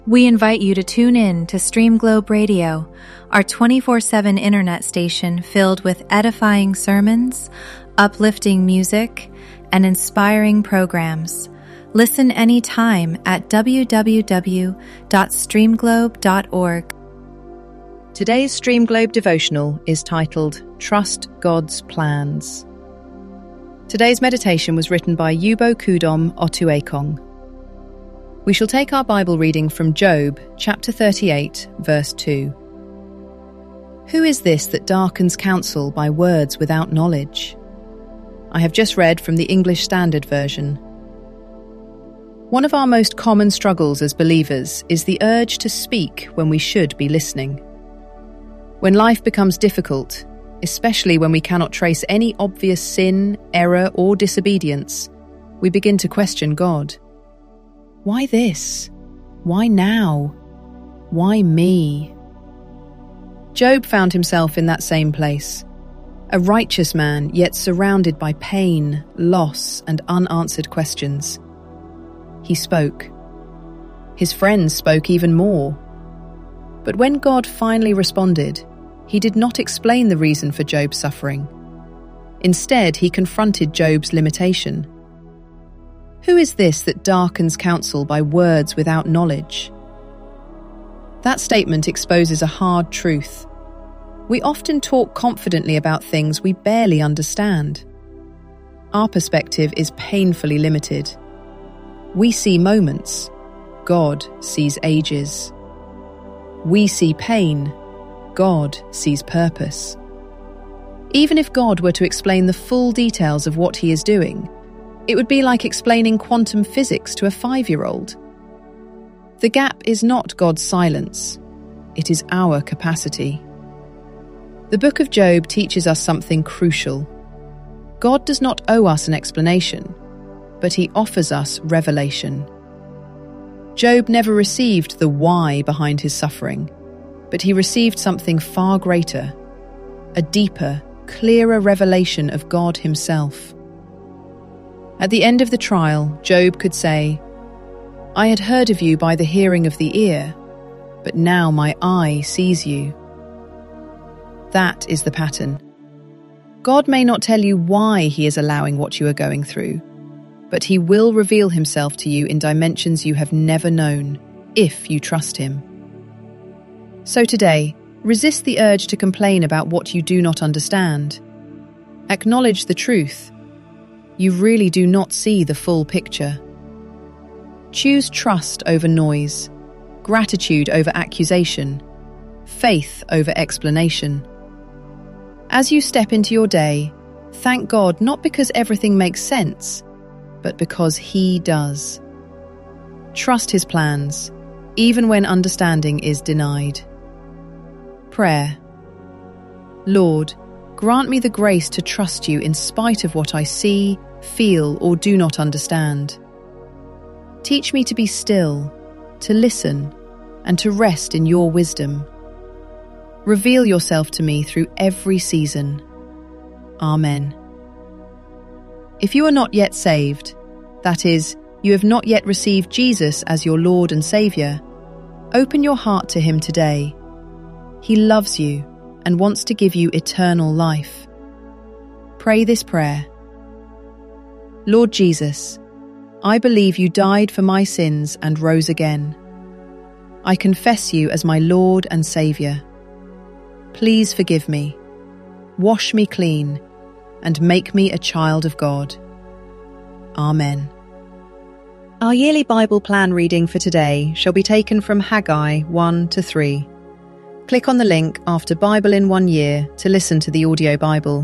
We invite you to tune in to Stream Globe Radio, our 24/7 internet station filled with edifying sermons, uplifting music, and inspiring programs. Listen anytime at www.streamglobe.org. Today's Stream Globe devotional is titled Trust God's Plans. Today's meditation was written by Yubo Kudom Otuekong. We shall take our Bible reading from Job, chapter 38, verse 2. Who is this that darkens counsel by words without knowledge? I have just read from the English Standard Version. One of our most common struggles as believers is the urge to speak when we should be listening. When life becomes difficult, especially when we cannot trace any obvious sin, error, or disobedience, we begin to question God. Why this? Why now? Why me? Job found himself in that same place. A righteous man, yet surrounded by pain, loss, and unanswered questions. He spoke. His friends spoke even more. But when God finally responded, he did not explain the reason for Job's suffering. Instead, he confronted Job's limitation. Who is this that darkens counsel by words without knowledge? That statement exposes a hard truth. We often talk confidently about things we barely understand. Our perspective is painfully limited. We see moments. God sees ages. We see pain. God sees purpose. Even if God were to explain the full details of what he is doing, it would be like explaining quantum physics to a 5-year-old. The gap is not God's silence. It is our capacity. The book of Job teaches us something crucial. God does not owe us an explanation, but he offers us revelation. Job never received the why behind his suffering, but he received something far greater, a deeper, clearer revelation of God himself. At the end of the trial, Job could say, I had heard of you by the hearing of the ear, but now my eye sees you. That is the pattern. God may not tell you why he is allowing what you are going through, but he will reveal himself to you in dimensions you have never known, if you trust him. So today, resist the urge to complain about what you do not understand. Acknowledge the truth. You really do not see the full picture. Choose trust over noise, gratitude over accusation, faith over explanation. As you step into your day, thank God not because everything makes sense, but because he does. Trust his plans, even when understanding is denied. Prayer. Lord, grant me the grace to trust you in spite of what I see, feel, or do not understand. Teach me to be still, to listen, and to rest in your wisdom. Reveal yourself to me through every season. Amen. If you are not yet saved, that is, you have not yet received Jesus as your Lord and Saviour, open your heart to him today. He loves you and wants to give you eternal life. Pray this prayer. Lord Jesus, I believe you died for my sins and rose again. I confess you as my Lord and Saviour. Please forgive me, wash me clean, and make me a child of God. Amen. Our yearly Bible plan reading for today shall be taken from Haggai 1-3. Click on the link after Bible in 1 Year to listen to the audio Bible.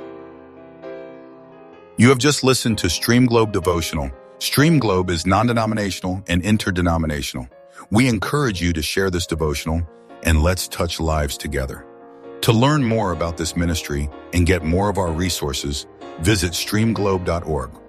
You have just listened to Stream Globe Devotional. Stream Globe is non-denominational and interdenominational. We encourage you to share this devotional and let's touch lives together. To learn more about this ministry and get more of our resources, visit streamglobe.org.